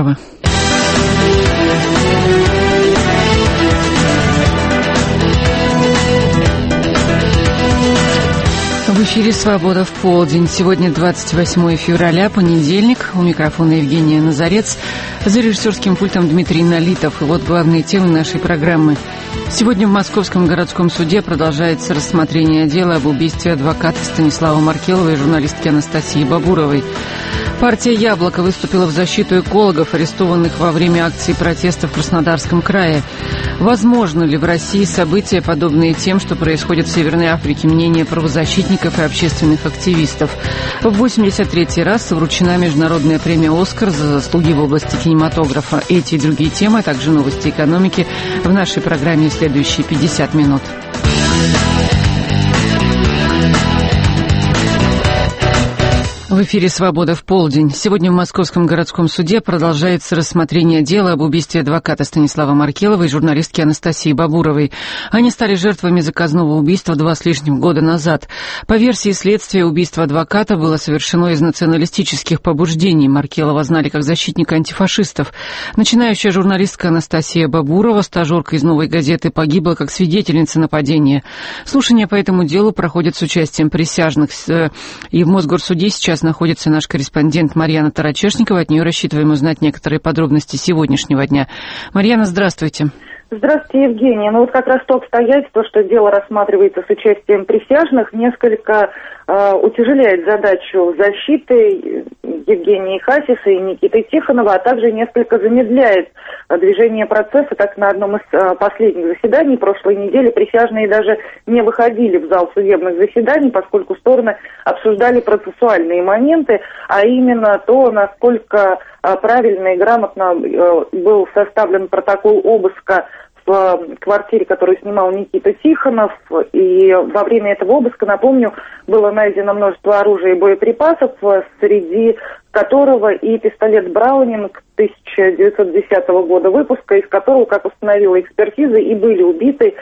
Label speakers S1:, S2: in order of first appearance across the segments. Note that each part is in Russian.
S1: Бабурова. В эфире «Свобода в полдень». Сегодня 28 февраля, понедельник. У микрофона Евгения Назарец. За режиссерским пультом Дмитрий Налитов. И вот главные темы нашей программы. Сегодня в Московском городском суде продолжается рассмотрение дела об убийстве адвоката Станислава Маркелова и журналистки Анастасии Бабуровой. Партия «Яблоко» выступила в защиту экологов, арестованных во время акции протеста в Краснодарском крае. Возможно ли в России события, подобные тем, что происходит в Северной Африке? Мнение правозащитников и общественных активистов. В 83-й раз вручена международная премия «Оскар» за заслуги в области кинематографа. Эти и другие темы, а также новости экономики в нашей программе в следующие 50 минут. В эфире «Свобода в полдень». Сегодня в Московском городском суде продолжается рассмотрение дела об убийстве адвоката Станислава Маркелова и журналистки Анастасии Бабуровой. Они стали жертвами заказного убийства 2 с лишним года назад. По версии следствия, убийство адвоката было совершено из националистических побуждений. Маркелова знали как защитника антифашистов. Начинающая журналистка Анастасия Бабурова, стажерка из «Новой газеты», погибла как свидетельница нападения. Слушания по этому делу проходят с участием присяжных. И в Мосгорсуде сейчас находится наш корреспондент Марьяна Тарачешникова. От нее рассчитываем узнать некоторые подробности сегодняшнего дня. Марьяна, здравствуйте.
S2: Здравствуйте, Евгения. Ну вот как раз то обстоятельство, что дело рассматривается с участием присяжных, несколько утяжеляет задачу защиты Евгении Хасиса и Никиты Тихонова, а также несколько замедляет движение процесса. Так, на одном из последних заседаний прошлой недели присяжные даже не выходили в зал судебных заседаний, поскольку стороны обсуждали процессуальные моменты, а именно то, насколько правильно и грамотно был составлен протокол обыска в квартире, которую снимал Никита Тихонов. И во время этого обыска, напомню, было найдено множество оружия и боеприпасов, среди которого и пистолет Браунинг 1910 года выпуска, из которого, как установила экспертиза, и были убиты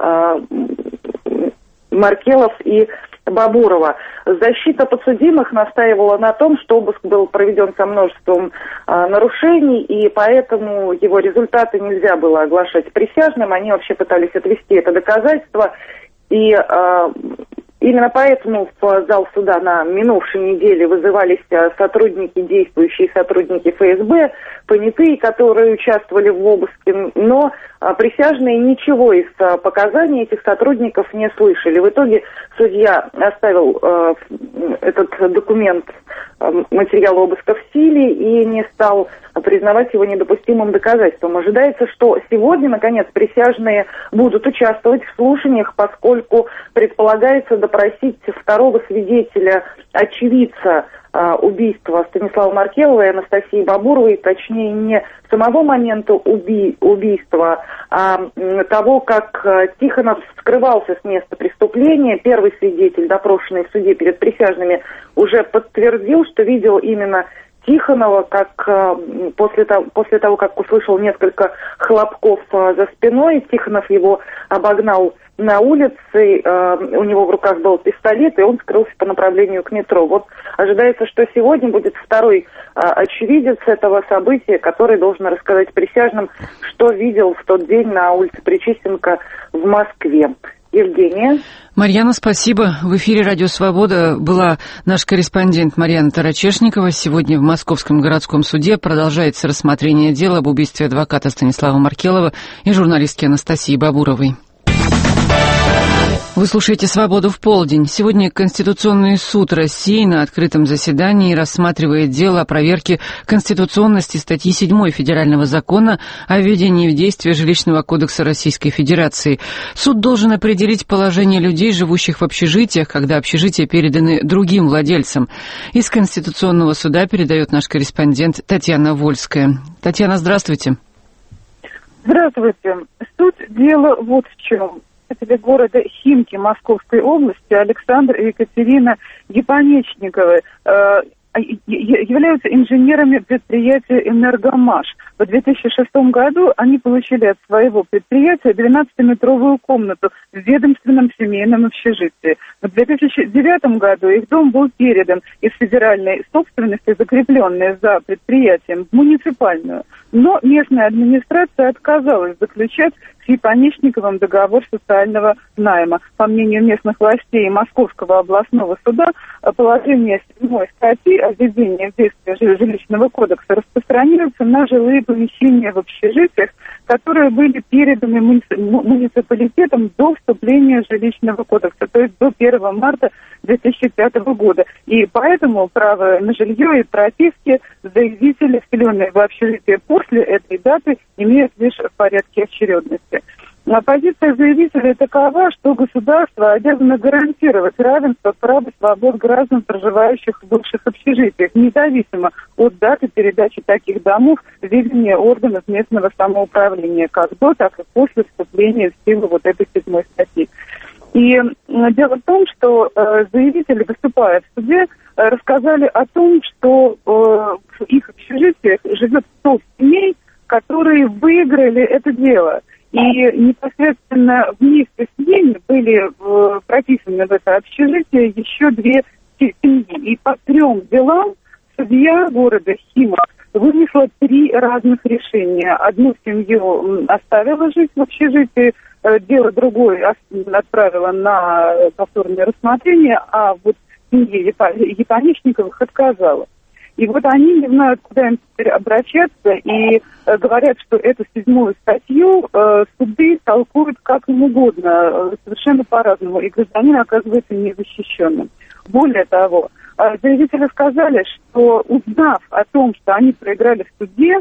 S2: Маркелов и Бабурова. Защита подсудимых настаивала на том, что обыск был проведен со множеством нарушений, и поэтому его результаты нельзя было оглашать присяжным. Они вообще пытались отвести это доказательство. И именно поэтому в зал суда на минувшей неделе вызывались действующие сотрудники ФСБ, понятые, которые участвовали в обыске, но присяжные ничего из показаний этих сотрудников не слышали. В итоге судья оставил этот документ, материал обыска в силе и не стал признавать его недопустимым доказательством. Ожидается, что сегодня, наконец, присяжные будут участвовать в слушаниях, поскольку предполагается допросить второго свидетеля, очевидца убийства Станислава Маркелова и Анастасии Бабуровой, точнее, не самого момента убийства, а того, как Тихонов скрывался с места преступления. Первый свидетель, допрошенный в суде перед присяжными, уже подтвердил, что видел именно Тихонова, как после того, как услышал несколько хлопков за спиной, Тихонов его обогнал на улице, у него в руках был пистолет, и он скрылся по направлению к метро. Вот ожидается, что сегодня будет второй очевидец этого события, который должен рассказать присяжным, что видел в тот день на улице Причистенко в Москве. Евгения.
S1: Марьяна, спасибо. В эфире «Радио Свобода» была наш корреспондент Марьяна Тарачешникова. Сегодня в Московском городском суде продолжается рассмотрение дела об убийстве адвоката Станислава Маркелова и журналистки Анастасии Бабуровой. Вы слушаете «Свободу в полдень». Сегодня Конституционный суд России на открытом заседании рассматривает дело о проверке конституционности статьи 7 Федерального закона о введении в действие Жилищного кодекса Российской Федерации. Суд должен определить положение людей, живущих в общежитиях, когда общежития переданы другим владельцам. Из Конституционного суда передает наш корреспондент Татьяна Вольская. Татьяна, здравствуйте.
S3: Здравствуйте. Суть дела вот в чем. Жители города Химки Московской области Александр и Екатерина Гипонечниковы являются инженерами предприятия «Энергомаш». В 2006 году они получили от своего предприятия 12-метровую комнату в ведомственном семейном общежитии. В 2009 году их дом был передан из федеральной собственности, закрепленной за предприятием, в муниципальную. Но местная администрация отказалась заключать с Японечниковым договор социального найма. По мнению местных властей Московского областного суда, положение 7 статьи о введении в действие жилищного кодекса распространяются на жилые помещения в общежитиях, которые были переданы муниципалитетом до вступления жилищного кодекса, то есть до 1 марта 2005 года. И поэтому право на жилье и прописки заявители, вселенные в общежитие после этой даты, имеют лишь в порядке очередности. Позиция заявителей такова, что государство обязано гарантировать равенство прав и свобод граждан, проживающих в бывших общежитиях, независимо от даты передачи таких домов в ведение органов местного самоуправления, как до, так и после вступления в силу вот этой 7 статьи. И дело в том, что заявители, выступая в суде, рассказали о том, что в их общежитиях живет 100 семей, которые выиграли это дело. И непосредственно вместе с ними были прописаны в это общежитие еще 2 семьи. И по 3 делам судья города Химок вынесла 3 разных решения. Одну семью оставила жить в общежитии, дело другое отправила на повторное рассмотрение, а вот семье Японечниковых отказала. И вот они не знают, куда им теперь обращаться, и говорят, что эту 7 статью суды толкуют как им угодно, совершенно по-разному, и гражданин оказывается незащищенным. Более того, заявители сказали, что, узнав о том, что они проиграли в суде,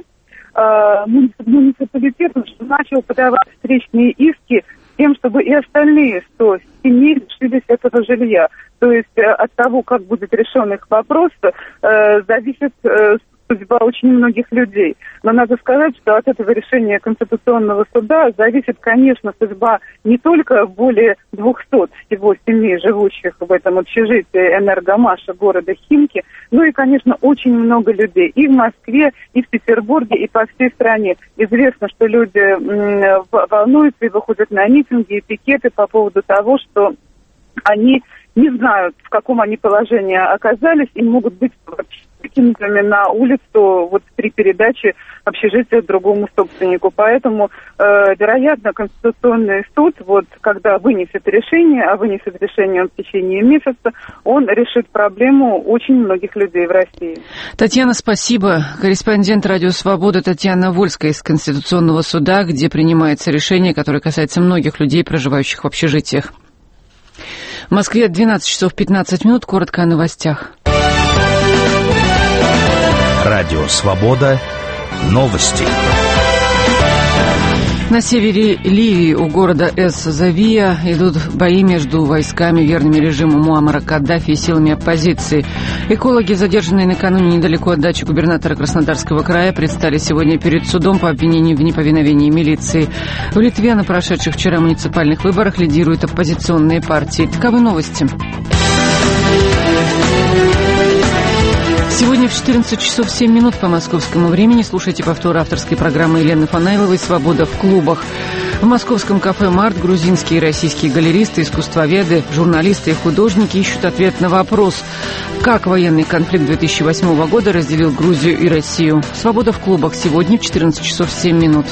S3: муниципалитет начал подавать встречные иски с тем, чтобы и остальные 100 семей лишились этого жилья. То есть от того, как будет решен их вопрос, зависит судьба очень многих людей. Но надо сказать, что от этого решения Конституционного суда зависит, конечно, судьба не только более 200 всего семей, живущих в этом общежитии «Энергомаша» города Химки, но и, конечно, очень много людей и в Москве, и в Петербурге, и по всей стране. Известно, что люди волнуются и выходят на митинги и пикеты по поводу того, что они не знают, в каком они положении оказались, и могут быть выкинутыми на улицу вот при передаче общежития другому собственнику. Поэтому, вероятно, Конституционный суд, вот когда вынесет решение, а вынесет решение он в течение месяца, он решит проблему очень многих людей в России.
S1: Татьяна, спасибо. Корреспондент «Радио Свобода» Татьяна Вольская из Конституционного суда, где принимается решение, которое касается многих людей, проживающих в общежитиях. В Москве 12 часов 15 минут. Коротко о новостях.
S4: Радио «Свобода». Новости.
S1: На севере Ливии у города Эс-Завия идут бои между войсками, верными режиму Муаммара Каддафи, и силами оппозиции. Экологи, задержанные накануне недалеко от дачи губернатора Краснодарского края, предстали сегодня перед судом по обвинению в неповиновении милиции. В Литве на прошедших вчера муниципальных выборах лидируют оппозиционные партии. Таковы новости. Сегодня в 14 часов 7 минут по московскому времени слушайте повтор авторской программы Елены Фанайловой «Свобода в клубах». В московском кафе «Март» грузинские и российские галеристы, искусствоведы, журналисты и художники ищут ответ на вопрос, как военный конфликт 2008 года разделил Грузию и Россию. «Свобода в клубах» сегодня в 14 часов 7 минут.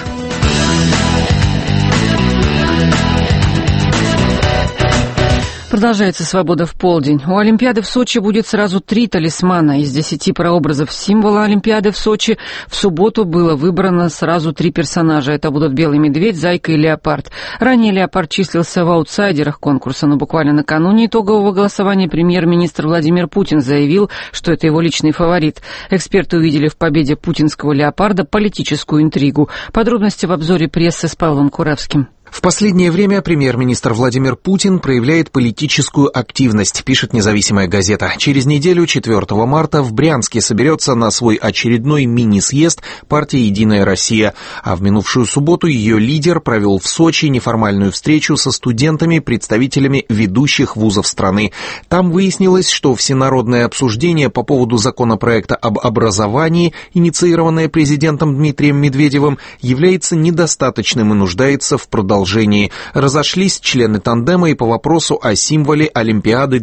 S1: Продолжается «Свобода в полдень». У Олимпиады в Сочи будет сразу 3 талисмана. Из 10 прообразов символа Олимпиады в Сочи в субботу было выбрано сразу 3 персонажа. Это будут белый медведь, зайка и леопард. Ранее леопард числился в аутсайдерах конкурса, но буквально накануне итогового голосования премьер-министр Владимир Путин заявил, что это его личный фаворит. Эксперты увидели в победе путинского леопарда политическую интригу. Подробности в обзоре прессы с Павлом Куравским.
S5: В последнее время премьер-министр Владимир Путин проявляет политическую активность, пишет «Независимая газета». Через неделю, 4 марта, в Брянске соберется на свой очередной мини-съезд партия «Единая Россия». А в минувшую субботу ее лидер провел в Сочи неформальную встречу со студентами, представителями ведущих вузов страны. Там выяснилось, что всенародное обсуждение по поводу законопроекта об образовании, инициированное президентом Дмитрием Медведевым, является недостаточным и нуждается в продолжении. Разошлись члены тандема и по вопросу о символе Олимпиады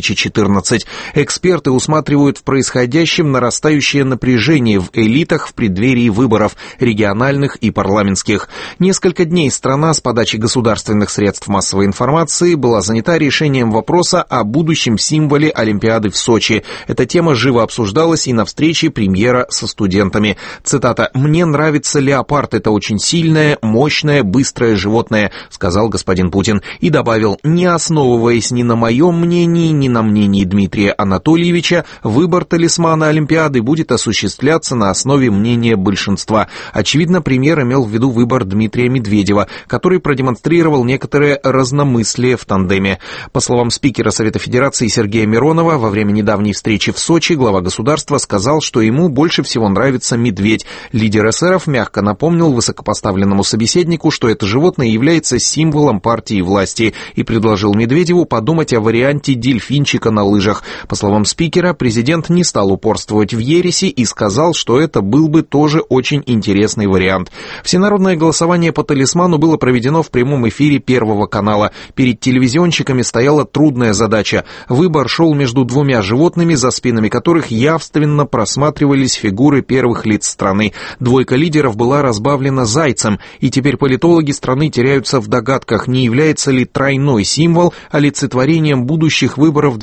S5: 2014. Эксперты усматривают в происходящем нарастающее напряжение в элитах в преддверии выборов региональных и парламентских. Несколько дней страна с подачи государственных средств массовой информации была занята решением вопроса о будущем символе Олимпиады в Сочи. Эта тема живо обсуждалась и на встрече премьера со студентами. Цитата: «Мне нравится леопард, это очень сильное, мощное, быстрое животное», сказал господин Путин, и добавил: «Не основываясь ни на моем мнении, ни на мнении Дмитрия Анатольевича, выбор талисмана Олимпиады будет осуществляться на основе мнения большинства». Очевидно, премьер имел в виду выбор Дмитрия Медведева, который продемонстрировал некоторое разномыслие в тандеме. По словам спикера Совета Федерации Сергея Миронова, во время недавней встречи в Сочи глава государства сказал, что ему больше всего нравится медведь. Лидер эсеров мягко напомнил высокопоставленному собеседнику, что это животное является символом партии власти, и предложил Медведеву подумать о варианте дельфинчика на лыжах. По словам спикера, президент не стал упорствовать в ереси и сказал, что это был бы тоже очень интересный вариант. Всенародное голосование по талисману было проведено в прямом эфире Первого канала. Перед телевизионщиками стояла трудная задача. Выбор шел между двумя животными, за спинами которых явственно просматривались фигуры первых лиц страны. Двойка лидеров была разбавлена зайцем, и теперь политологи страны теряются в догадках, не является ли тройной символ олицетворением будущих выборов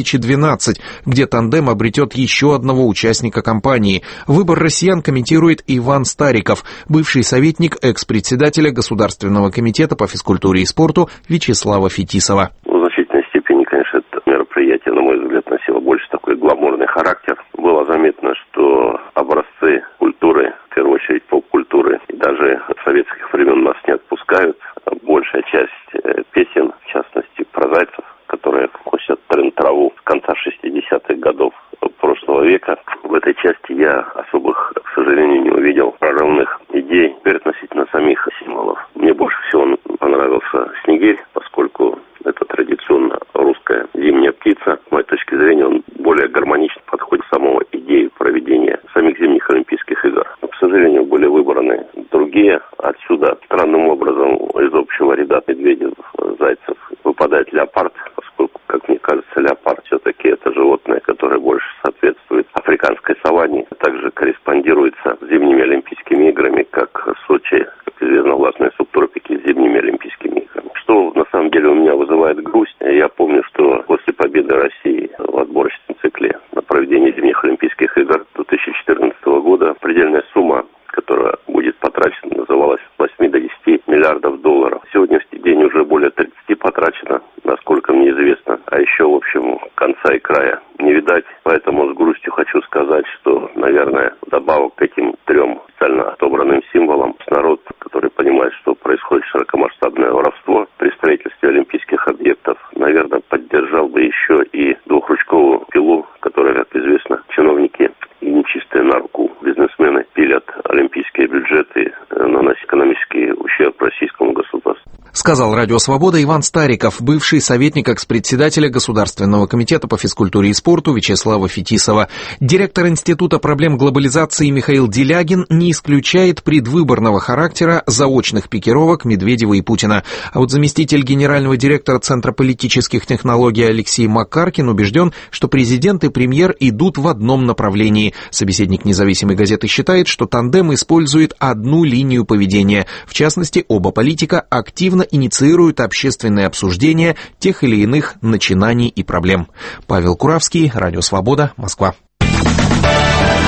S5: 2012, где тандем обретет еще одного участника кампании. Выбор россиян комментирует Иван Стариков, бывший советник экс-председателя Государственного комитета по физкультуре и спорту Вячеслава Фетисова.
S6: В значительной степени, конечно, это мероприятие, на мой взгляд, носило больше такой гламурный характер. Было заметно, что образцы культуры, в первую очередь поп-культуры, и даже советских времен нас не отпускают. Большая часть песен, в частности, про зайцев, которые косят траву с конца 60-х годов прошлого века. В этой части я особых, к сожалению, не увидел прорывных идей относительно самих символов. Мне больше всего понравился снегирь, поскольку это традиционно русская зимняя птица. С моей точки зрения, он более гармонично подходит к самой идее проведения самих зимних Олимпийских игр. Но, к сожалению, были выбраны другие. Отсюда странным образом из общего ряда медведев, зайцев выпадает леопард, поскольку, как мне кажется, леопард все-таки это животное, которое больше соответствует африканской саванне, также корреспондируется с зимними Олимпийскими играми, как Сочи, как известно, властные субтропики с зимними Олимпийскими играми. Что на самом деле у меня вызывает грусть. Я помню, что после победы России в отборочном цикле на проведение зимних Олимпийских игр 2014 года предельная сумма, которая будет потрачена, называлась от 8 до 10 миллиардов долларов. Сегодняшний день уже более 30 потрачено, насколько мне известно. А еще, в общем, конца и края не видать. Поэтому с грустью хочу сказать, что, наверное, вдобавок к этим трем специально отобранным символам, народ, который понимает, что происходит широкомасштабное воровство при строительстве олимпийских объектов, наверное, поддержал бы еще и двухручковую пилу, которая, как известно, чиновники и нечистые на руку бизнесмены пилят олимпийские бюджеты, нанося экономический ущерб российскому государству.
S5: Сказал Радио Свобода Иван Стариков, бывший советник экс-председателя Государственного комитета по физкультуре и спорту Вячеслава Фетисова. Директор Института проблем глобализации Михаил Делягин не исключает предвыборного характера заочных пикировок Медведева и Путина. А вот заместитель генерального директора Центра политических технологий Алексей Макаркин убежден, что президент и премьер идут в одном направлении. Собеседник независимой газеты считает, что тандем использует одну линию поведения. В частности, оба политика активно инициируют общественное обсуждение тех или иных начинаний и проблем. Павел Куравский, Радио Свобода, Москва.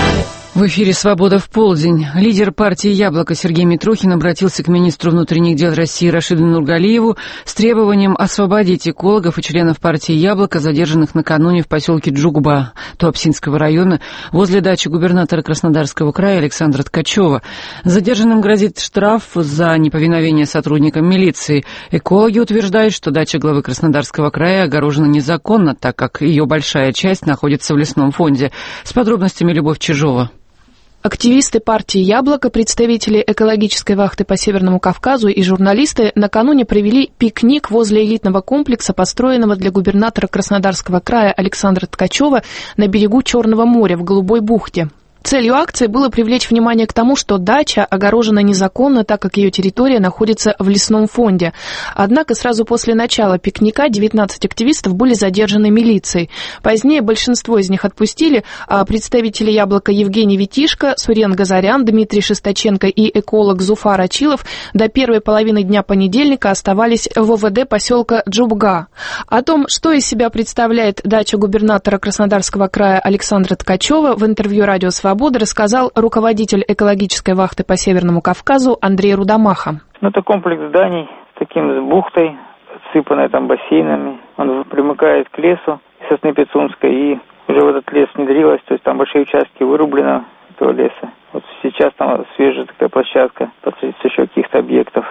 S1: В эфире «Свобода в полдень». Лидер партии «Яблоко» Сергей Митрохин обратился к министру внутренних дел России Рашиду Нургалиеву с требованием освободить экологов и членов партии «Яблоко», задержанных накануне в поселке Джугба Туапсинского района возле дачи губернатора Краснодарского края Александра Ткачева. Задержанным грозит штраф за неповиновение сотрудникам милиции. Экологи утверждают, что дача главы Краснодарского края огорожена незаконно, так как ее большая часть находится в лесном фонде. С подробностями Любовь Чижова.
S7: Активисты партии «Яблоко», представители экологической вахты по Северному Кавказу и журналисты накануне провели пикник возле элитного комплекса, построенного для губернатора Краснодарского края Александра Ткачева на берегу Черного моря в Голубой бухте. Целью акции было привлечь внимание к тому, что дача огорожена незаконно, так как ее территория находится в лесном фонде. Однако сразу после начала пикника 19 активистов были задержаны милицией. Позднее большинство из них отпустили, а представители «Яблока» Евгений Витишко, Сурен Газарян, Дмитрий Шестаченко и эколог Зуфар Ачилов до первой половины дня понедельника оставались в ОВД поселка Джубга. О том, что из себя представляет дача губернатора Краснодарского края Александра Ткачева, в интервью «Радио Свобода» рассказал руководитель экологической вахты по Северному Кавказу Андрей Рудомаха.
S8: Это комплекс зданий с таким с бухтой, отсыпанной там бассейнами. Он примыкает к лесу сосны Пицунской, и уже в этот лес внедрилось, то есть там большие участки вырублено этого леса. Вот сейчас там свежая такая площадка под строительство еще каких-то объектов.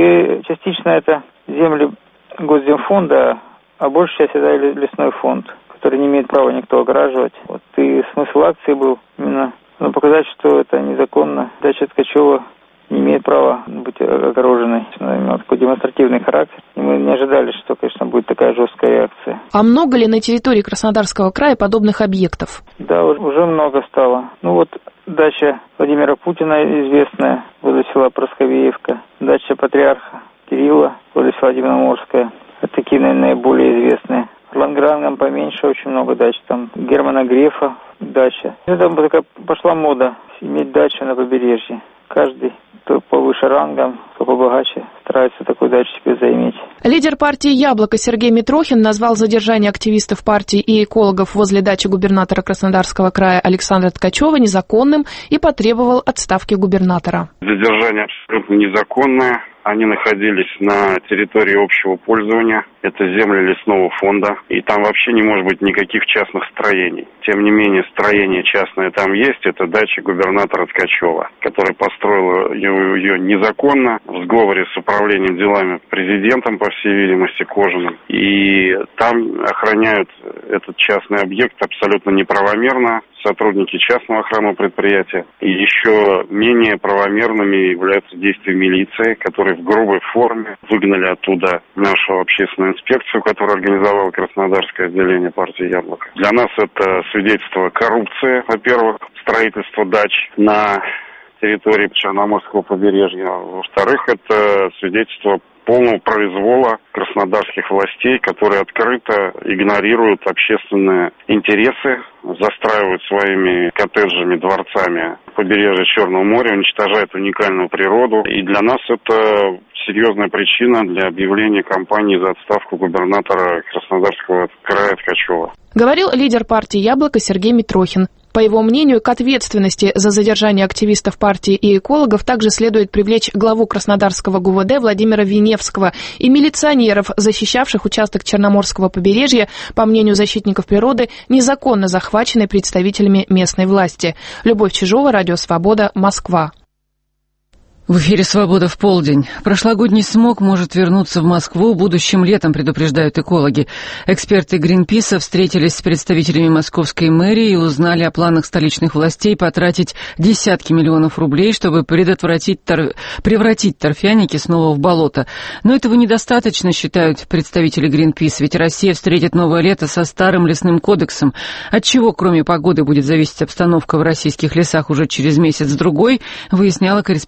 S8: И частично это земли Госземфонда, а большая часть это лесной фонд, который не имеет права никто огораживать. Вот. И смысл акции был именно показать, что это незаконно. Дача Ткачева не имеет права быть огороженной. Она имела такой демонстративный характер. И мы не ожидали, что, конечно, будет такая жесткая реакция.
S7: А много ли на территории Краснодарского края подобных объектов?
S8: Да, уже много стало. Дача Владимира Путина известная, возле села Просковеевка. Дача патриарха Кирилла, возле села Дивноморская. Это такие, наверное, наиболее известные. Лангрангам поменьше, очень много дач. Там Германа Грефа дача. Это такая пошла мода иметь дачу на побережье. Каждый, кто повыше рангом, кто побогаче, старается такую дачу себе заиметь.
S7: Лидер партии «Яблоко» Сергей Митрохин назвал задержание активистов партии и экологов возле дачи губернатора Краснодарского края Александра Ткачева незаконным и потребовал отставки губернатора.
S9: Задержание абсолютно незаконное. Они находились на территории общего пользования. Это земли лесного фонда. И там вообще не может быть никаких частных строений. Тем не менее, строение частное там есть. Это дача губернатора Ткачева, который построил ее незаконно, в сговоре с управлением делами президентом, по всей видимости, Кожиным. И там охраняют этот частный объект абсолютно неправомерно сотрудники частного охранного предприятия. И еще менее правомерными являются действия милиции, которые в грубой форме выгнали оттуда нашу общественную инспекцию, которую организовало Краснодарское отделение партии «Яблоко». Для нас это свидетельство коррупции, во-первых, строительство дач на территории Черноморского побережья. Во-вторых, это свидетельство полного произвола краснодарских властей, которые открыто игнорируют общественные интересы, застраивают своими коттеджами, дворцами побережье Черного моря, уничтожают уникальную природу. И для нас это серьезная причина для объявления кампании за отставку губернатора Краснодарского края Ткачева.
S7: Говорил лидер партии «Яблоко» Сергей Митрохин. По его мнению, к ответственности за задержание активистов партии и экологов также следует привлечь главу Краснодарского ГУВД Владимира Веневского и милиционеров, защищавших участок Черноморского побережья, по мнению защитников природы, незаконно захваченный представителями местной власти. Любовь Чижова, Радио Свобода, Москва.
S1: В эфире «Свобода в полдень». Прошлогодний смог может вернуться в Москву будущим летом, предупреждают экологи. Эксперты Гринписа встретились с представителями московской мэрии и узнали о планах столичных властей потратить десятки миллионов рублей, чтобы превратить торфяники снова в болото. Но этого недостаточно, считают представители Гринпис, ведь Россия встретит новое лето со старым лесным кодексом. От чего, кроме погоды, будет зависеть обстановка в российских лесах уже через месяц-другой, выясняла корреспондент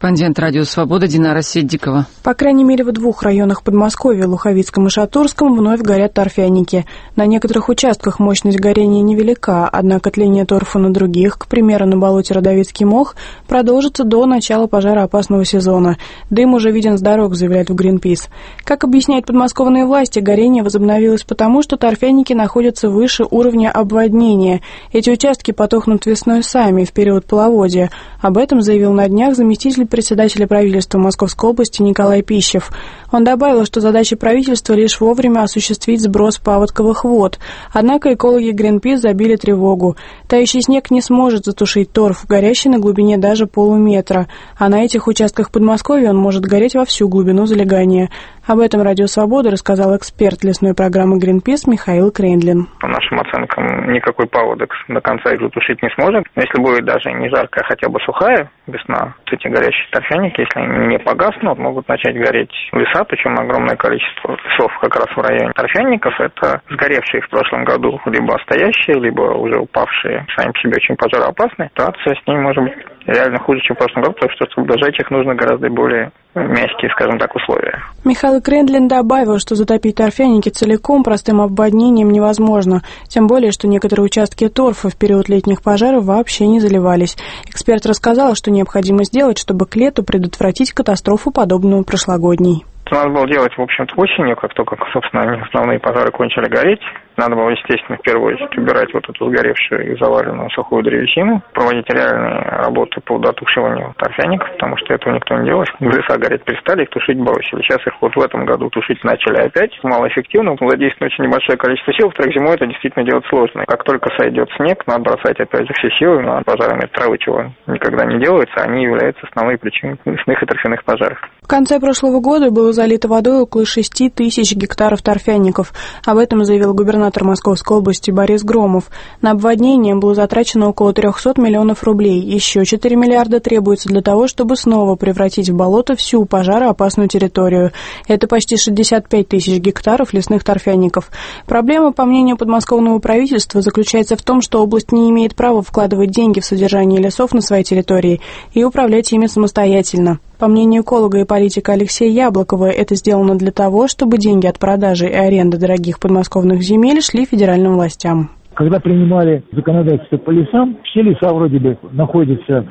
S1: «Радио Свобода» Динара Седдикова.
S10: По крайней мере, в 2 районах Подмосковья, Луховицком и Шатурском, вновь горят торфяники. На некоторых участках мощность горения невелика, однако тление торфа на других, к примеру, на болоте Родовицкий мох, продолжится до начала пожароопасного сезона. Дым уже виден с дорог, заявляют в Greenpeace. Как объясняют подмосковные власти, горение возобновилось потому, что торфяники находятся выше уровня обводнения. Эти участки потухнут весной сами, в период половодья. Об этом заявил на днях заместитель председателя правительства Московской области Николай Пищев. Он добавил, что задача правительства лишь вовремя осуществить сброс паводковых вод. Однако экологи Greenpeace забили тревогу. Тающий снег не сможет затушить торф, горящий на глубине даже полуметра. А на этих участках Подмосковья он может гореть во всю глубину залегания. Об этом «Радио Свобода» рассказал эксперт лесной программы Greenpeace Михаил Крендлин.
S8: По нашим оценкам, никакой паводок до конца их затушить не сможет. Если будет даже не жаркая, хотя бы сухая весна, эти горящие торфяники, если они не погаснут, могут начать гореть леса, причем огромное количество лесов как раз в районе торфяников. Это сгоревшие в прошлом году либо стоящие, либо уже упавшие, сами по себе очень пожароопасные. Ситуация с ними может быть реально хуже, чем в прошлом году, потому что чтобы дожать их нужно гораздо более мягкие, скажем так, условия.
S10: Михаил Крендлин добавил, что затопить торфяники целиком простым обводнением невозможно, тем более, что некоторые участки торфа в период летних пожаров вообще не заливались. Эксперт рассказал, что необходимо сделать, чтобы к лету предотвратить катастрофу, подобную прошлогодней.
S8: Это надо было делать, в общем-то, осенью, как только, собственно, основные пожары кончили гореть. Надо было, естественно, в первую очередь убирать вот эту сгоревшую и заваленную сухую древесину, проводить реальные работы по дотушиванию торфяников, потому что этого никто не делал. Леса гореть перестали, их тушить бросили. Сейчас их вот в этом году тушить начали опять. Малоэффективно, задействовано очень небольшое количество сил. Во-вторых, зимой это действительно делать сложно. Как только сойдет снег, надо бросать опять все силы на пожарами травы, чего никогда не делается. Они являются основной причиной лесных и торфяных пожаров.
S10: В конце прошлого года было залито водой около 6 тысяч гектаров торфяников. Об этом заявил губернатор Московской области Борис Громов. На обводнение было затрачено около 300 миллионов рублей. Еще 4 миллиарда требуется для того, чтобы снова превратить в болото всю пожароопасную территорию. Это почти 65 тысяч гектаров лесных торфяников. Проблема, по мнению подмосковного правительства, заключается в том, что область не имеет права вкладывать деньги в содержание лесов на своей территории и управлять ими самостоятельно. По мнению эколога и политика Алексея Яблокова, это сделано для того, чтобы деньги от продажи и аренды дорогих подмосковных земель шли федеральным властям.
S11: Когда принимали законодательство по лесам, все леса вроде бы находятся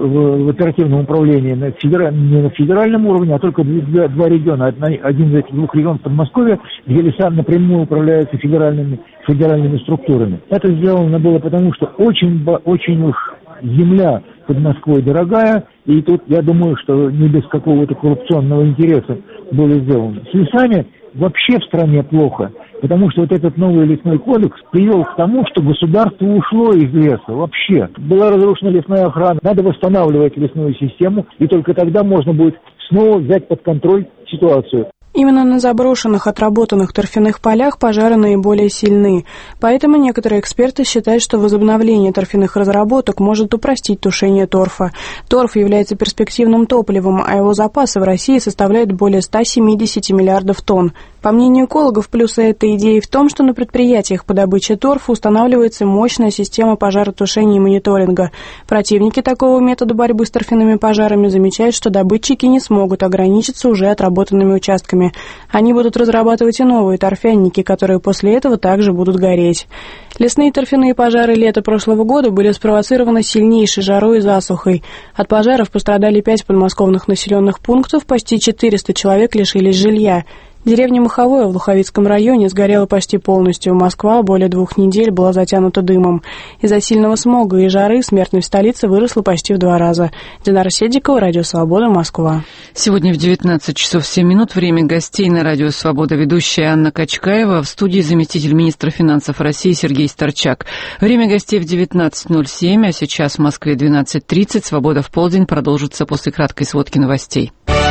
S11: в оперативном управлении не на федеральном уровне, а только два региона. Один из этих 2 регионов Подмосковья, где леса напрямую управляются федеральными структурами. Это сделано было потому, что очень уж земля под Москвой дорогая, и тут я думаю, что не без какого-то коррупционного интереса было сделано. С лесами вообще в стране плохо, потому что вот этот новый лесной кодекс привел к тому, что государство ушло из леса вообще. Была разрушена лесная охрана, надо восстанавливать лесную систему, и только тогда можно будет снова взять под контроль ситуацию.
S10: Именно на заброшенных, отработанных торфяных полях пожары наиболее сильны. Поэтому некоторые эксперты считают, что возобновление торфяных разработок может упростить тушение торфа. Торф является перспективным топливом, а его запасы в России составляют более 170 миллиардов тонн. По мнению экологов, плюсы этой идеи в том, что на предприятиях по добыче торфа устанавливается мощная система пожаротушения и мониторинга. Противники такого метода борьбы с торфяными пожарами замечают, что добытчики не смогут ограничиться уже отработанными участками. Они будут разрабатывать и новые торфяники, которые после этого также будут гореть. Лесные торфяные пожары лета прошлого года были спровоцированы сильнейшей жарой и засухой. От пожаров пострадали 5 подмосковных населенных пунктов, почти 400 человек лишились жилья. Деревня Маховое в Луховицком районе сгорела почти полностью. Москва более 2 недель была затянута дымом. Из-за сильного смога и жары смертность в столице выросла почти в 2 раза. Динара Седдикова, Радио Свобода, Москва.
S1: Сегодня в 19 часов 7 минут время гостей на Радио Свобода. Ведущая Анна Качкаева, в студии заместитель министра финансов России Сергей Старчак. Время гостей в 19:07, а сейчас в Москве 12:30. Свобода в полдень продолжится после краткой сводки новостей.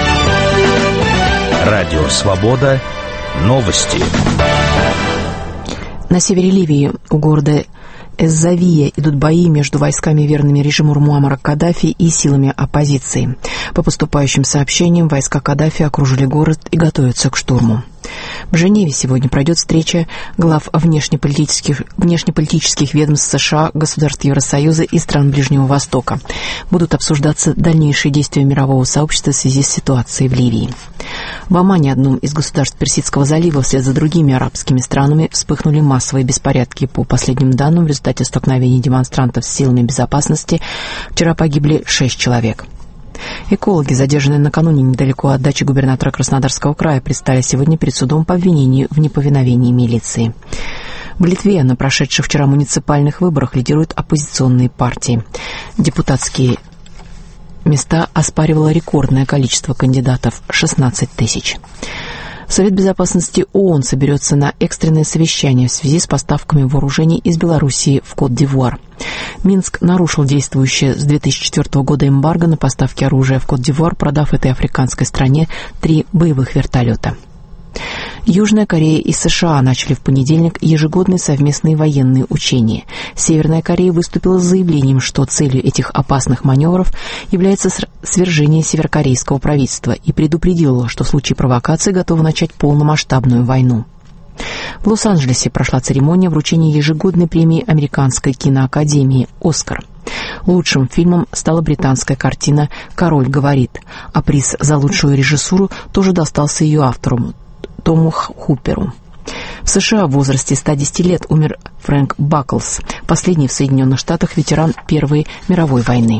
S4: Радио «Свобода». Новости.
S12: На севере Ливии у города Эззавия идут бои между войсками, верными режиму Муаммара Каддафи, и силами оппозиции. По поступающим сообщениям, войска Каддафи окружили город и готовятся к штурму. В Женеве сегодня пройдет встреча глав внешнеполитических ведомств США, государств Евросоюза и стран Ближнего Востока. Будут обсуждаться дальнейшие действия мирового сообщества в связи с ситуацией в Ливии. В Омане, одном из государств Персидского залива, вслед за другими арабскими странами, вспыхнули массовые беспорядки. По последним данным, в результате столкновений демонстрантов с силами безопасности вчера погибли 6 человек. Экологи, задержанные накануне недалеко от дачи губернатора Краснодарского края, предстали сегодня перед судом по обвинению в неповиновении милиции. В Литве на прошедших вчера муниципальных выборах лидируют оппозиционные партии. Депутатские места оспаривало рекордное количество кандидатов – 16 тысяч. Совет безопасности ООН соберется на экстренное совещание в связи с поставками вооружений из Белоруссии в Кот-д'Ивуар. Минск нарушил действующее с 2004 года эмбарго на поставки оружия в Кот-д'Ивуар, продав этой африканской стране 3 боевых вертолета. Южная Корея и США начали в понедельник ежегодные совместные военные учения. Северная Корея выступила с заявлением, что целью этих опасных маневров является свержение северокорейского правительства, и предупредила, что в случае провокации готова начать полномасштабную войну. В Лос-Анджелесе прошла церемония вручения ежегодной премии Американской киноакадемии «Оскар». Лучшим фильмом стала британская картина «Король говорит», а приз за лучшую режиссуру тоже достался ее автору Тому Хуперу. В США в возрасте 110 лет умер Фрэнк Баклс, последний в Соединенных Штатах ветеран Первой мировой войны.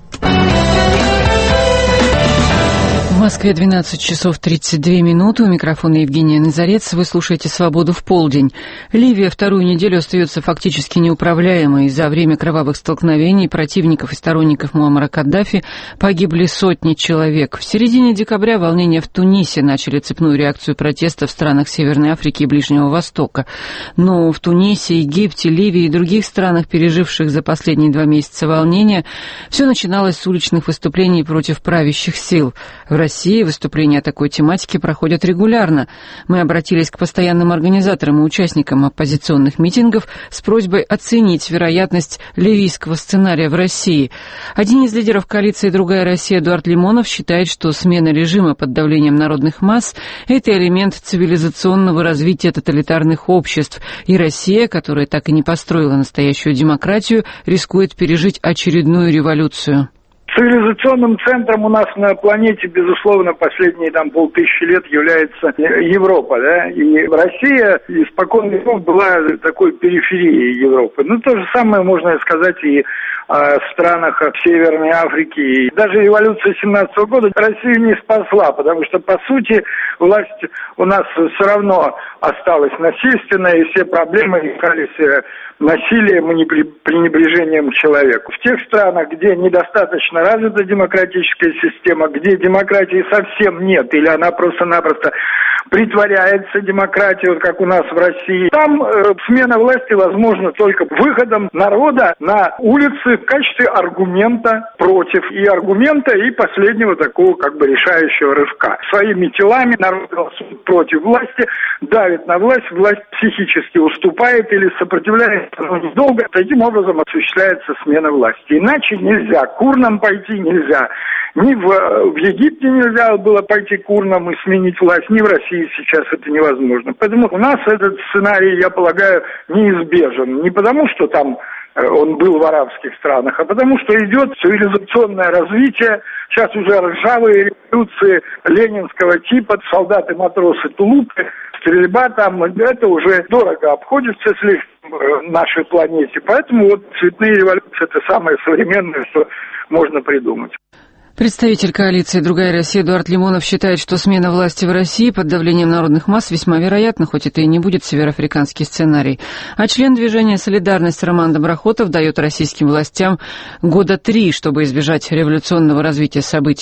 S1: В Москве 12 часов 32 минуты. У микрофона Евгения Назарец. Вы слушаете «Свободу в полдень». Ливия вторую неделю остается фактически неуправляемой. За время кровавых столкновений противников и сторонников Муаммара Каддафи погибли сотни человек. В середине декабря волнения в Тунисе начали цепную реакцию протеста в странах Северной Африки и Ближнего Востока. Но в Тунисе, Египте, Ливии и других странах, переживших за последние 2 месяца волнения, все начиналось с уличных выступлений против правящих сил. В России выступления о такой тематике проходят регулярно. Мы обратились к постоянным организаторам и участникам оппозиционных митингов с просьбой оценить вероятность ливийского сценария в России. Один из лидеров коалиции «Другая Россия» Эдуард Лимонов считает, что смена режима под давлением народных масс – это элемент цивилизационного развития тоталитарных обществ, и Россия, которая так и не построила настоящую демократию, рискует пережить очередную революцию.
S13: Цивилизационным центром у нас на планете, безусловно, последние 5000 лет является Европа, да, и Россия испокон веков была такой периферией Европы. Ну, то же самое можно сказать и в странах Северной Африки. И даже революция 17 года Россию не спасла, потому что, по сути, власть у нас все равно осталась насильственная, и все проблемы решались насилием и пренебрежением к человеку. В тех странах, где недостаточно развита демократическая система, где демократии совсем нет, или она просто-напросто притворяется демократией, вот как у нас в России, там смена власти возможна только выходом народа на улицы в качестве аргумента против, и аргумента, и последнего такого решающего рывка. Своими телами народ голосует против власти, давит на власть, власть психически уступает или сопротивляется, но недолго. Таким образом осуществляется смена власти. Иначе нельзя. К урнам пойти нельзя. Ни в Египте нельзя было пойти к урнам и сменить власть, ни в России сейчас это невозможно. Поэтому у нас этот сценарий, я полагаю, неизбежен. Не потому, что там он был в арабских странах, а потому что идет цивилизационное развитие. Сейчас уже ржавые революции ленинского типа, солдаты, матросы, тулупы, стрельба там, это уже дорого обходится слишком нашей планете. Поэтому вот цветные революции — это самое современное, что можно придумать.
S1: Представитель коалиции «Другая Россия» Эдуард Лимонов считает, что смена власти в России под давлением народных масс весьма вероятна, хоть это и не будет североафриканский сценарий. А член движения «Солидарность» Роман Доброхотов дает российским властям 3 года, чтобы избежать революционного развития событий.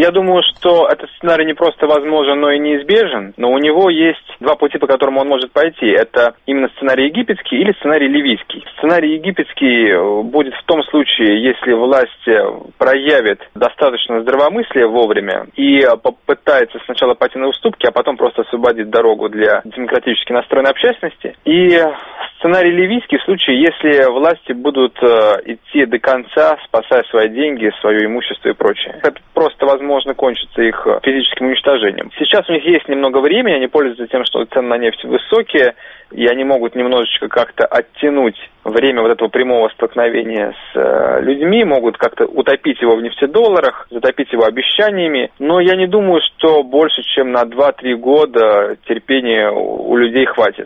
S14: Я думаю, что этот сценарий не просто возможен, но и неизбежен, но у него есть два пути, по которым он может пойти. Это именно сценарий египетский или сценарий ливийский. Сценарий египетский будет в том случае, если власть проявит достаточно здравомыслия вовремя и попытается сначала пойти на уступки, а потом просто освободит дорогу для демократически настроенной общественности. И сценарий ливийский в случае, если власти будут идти до конца, спасая свои деньги, свое имущество и прочее. Это просто возможно кончится их физическим уничтожением. Сейчас у них есть немного времени, они пользуются тем, что цены на нефть высокие, и они могут немножечко как-то оттянуть время вот этого прямого столкновения с людьми, могут как-то утопить его в нефтедолларах, затопить его обещаниями. Но я не думаю, что больше, чем на 2-3 года терпения у людей хватит.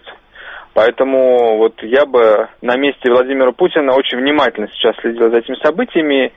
S14: Поэтому вот я бы на месте Владимира Путина очень внимательно сейчас следил за этими событиями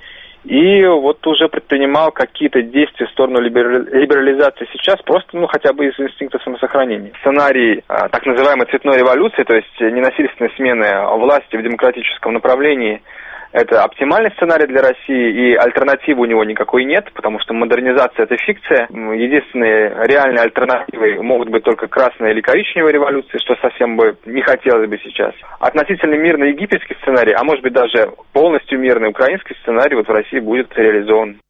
S14: и вот уже предпринимал какие-то действия в сторону либерализации сейчас, просто, хотя бы из инстинкта самосохранения. Сценарий так называемой цветной революции, то есть ненасильственной смены власти в демократическом направлении, это оптимальный сценарий для России, и альтернативы у него никакой нет, потому что модернизация – это фикция. Единственные реальные альтернативы могут быть только красная или коричневая революция, что совсем бы не хотелось бы сейчас. Относительно мирный египетский сценарий, а может быть даже полностью мирный украинский сценарий вот в России будет реализован.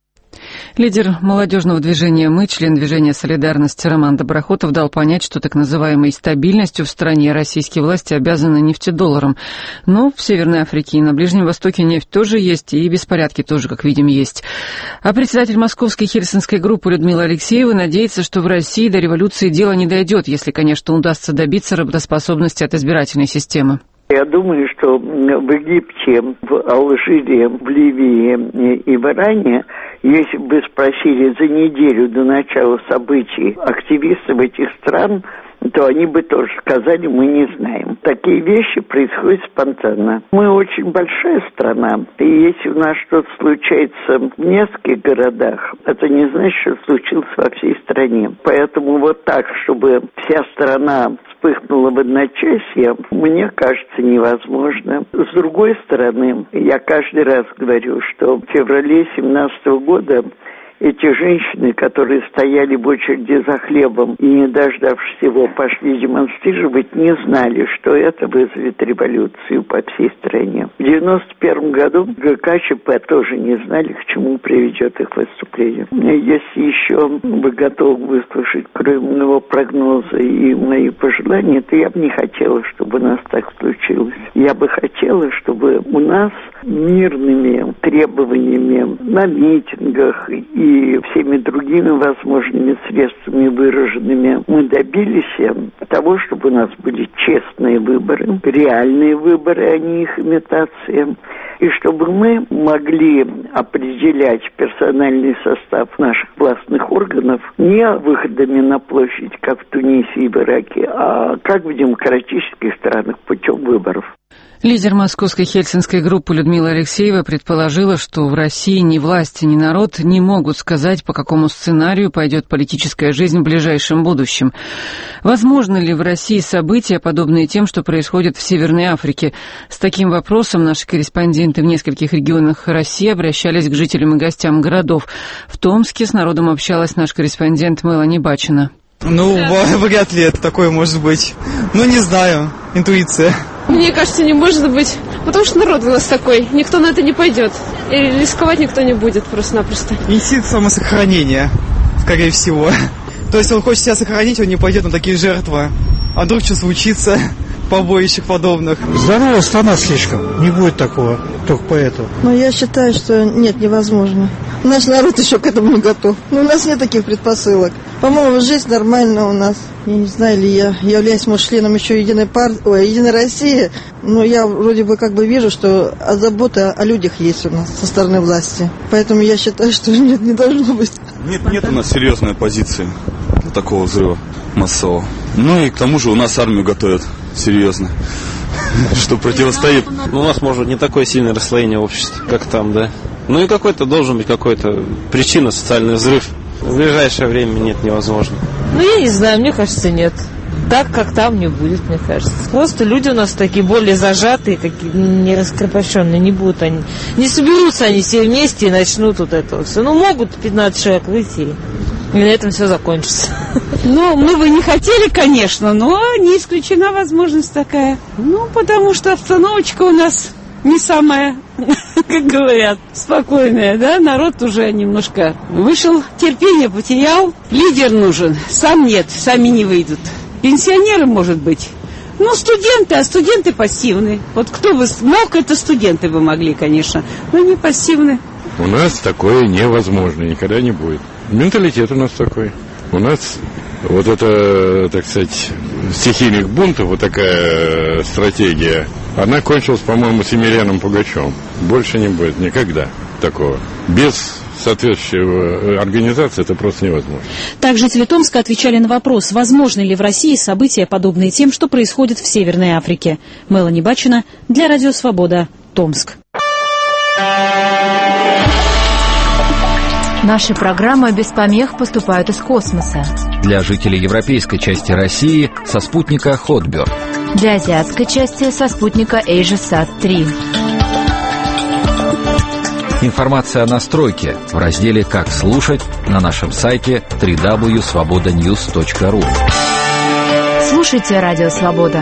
S1: Лидер молодежного движения «Мы», член движения «Солидарность» Роман Доброхотов дал понять, что так называемой стабильностью в стране российские власти обязаны нефтедолларом. Но в Северной Африке и на Ближнем Востоке нефть тоже есть, и беспорядки тоже, как видим, есть. А председатель московской хельсинской группы Людмила Алексеева надеется, что в России до революции дело не дойдет, если, конечно, удастся добиться работоспособности от избирательной системы.
S15: Я думаю, что в Египте, в Алжире, в Ливии и в Иране, если бы спросили за неделю до начала событий активистов этих стран, то они бы тоже сказали, мы не знаем. Такие вещи происходят спонтанно. Мы очень большая страна, и если у нас что-то случается в нескольких городах, это не значит, что случилось во всей стране. Поэтому вот так, чтобы вся страна вспыхнула в одночасье, мне кажется, невозможно. С другой стороны, я каждый раз говорю, что в феврале 2017 года эти женщины, которые стояли в очереди за хлебом и, не дождавшись его, пошли демонстрировать, не знали, что это вызовет революцию по всей стране. В 1991 году ГКЧП тоже не знали, к чему приведет их выступление. Если еще вы готовы выслушать, кроме моего прогноза и мои пожелания, то я бы не хотела, чтобы у нас так случилось. Я бы хотела, чтобы у нас мирными требованиями на митингах и всеми другими возможными средствами выраженными мы добились того, чтобы у нас были честные выборы, реальные выборы, а не их имитация, и чтобы мы могли определять персональный состав наших властных органов не выходами на площадь, как в Тунисе и в Ираке, а как в демократических странах путем выборов.
S1: Лидер московской хельсинской группы Людмила Алексеева предположила, что в России ни власти, ни народ не могут сказать, по какому сценарию пойдет политическая жизнь в ближайшем будущем. Возможно ли в России события, подобные тем, что происходит в Северной Африке? С таким вопросом наши корреспонденты в нескольких регионах России обращались к жителям и гостям городов. В Томске с народом общалась наш корреспондент Мелани Бачина.
S16: Вряд ли это такое может быть. Не знаю, интуиция.
S17: Мне кажется, не может быть, потому что народ у нас такой, никто на это не пойдет. И рисковать никто не будет просто-напросто.
S16: Инстинкт самосохранения, скорее всего. То есть он хочет себя сохранить, он не пойдет на такие жертвы. А вдруг что случится, побоищах подобных.
S11: Здоровая страна слишком, не будет такого, только поэтому.
S18: Я считаю, что нет, невозможно. Наш народ еще к этому не готов. У нас нет таких предпосылок. По-моему, жизнь нормальная у нас. Я не знаю, ли я являюсь, может, членом еще Единой России, но я вроде бы вижу, что забота о людях есть у нас со стороны власти. Поэтому я считаю, что нет, не должно быть.
S19: Нет у нас серьезной позиции для такого взрыва массового. И к тому же у нас армию готовят серьезно, что противостоит.
S20: У нас, может, не такое сильное расслоение в обществе, как там, да. И какой-то должен быть какой-то причина, социальный взрыв. В ближайшее время нет, невозможно.
S21: Я не знаю, мне кажется, нет. так, как там не будет, мне кажется. Просто люди у нас такие более зажатые, такие не раскрепощенные, не будут они, не соберутся они все вместе и начнут вот это все. Ну, могут 15 человек выйти, и на этом все закончится.
S22: Ну, мы бы не хотели, конечно, но не исключена возможность такая. Ну, потому что обстановочка у нас не самая, как говорят, спокойная, да? Народ уже немножко вышел, терпение потерял. Лидер нужен, сам нет, сами не выйдут. Пенсионеры, может быть. Ну, студенты, а студенты пассивны. Вот кто бы мог, это студенты бы могли, конечно, но не пассивны.
S23: У нас такое невозможно, никогда не будет. Менталитет у нас такой. У нас вот это, так сказать, стихийных бунтов, вот такая стратегия, она кончилась, по-моему, с Емельяном Пугачевым. Больше не будет никогда такого. Без соответствующей организации это просто невозможно.
S24: Так жители Томска отвечали на вопрос, возможны ли в России события, подобные тем, что происходит в Северной Африке. Мелани Бачина для Радио Свобода, Томск.
S25: Наши программы без помех поступают из космоса.
S4: Для жителей европейской части России со спутника Hotbird.
S25: Для азиатской части со спутника AsiaSat-3.
S4: Информация о настройке в разделе «Как слушать» на нашем сайте www.svobodanews.ru.
S25: Слушайте Радио Свобода.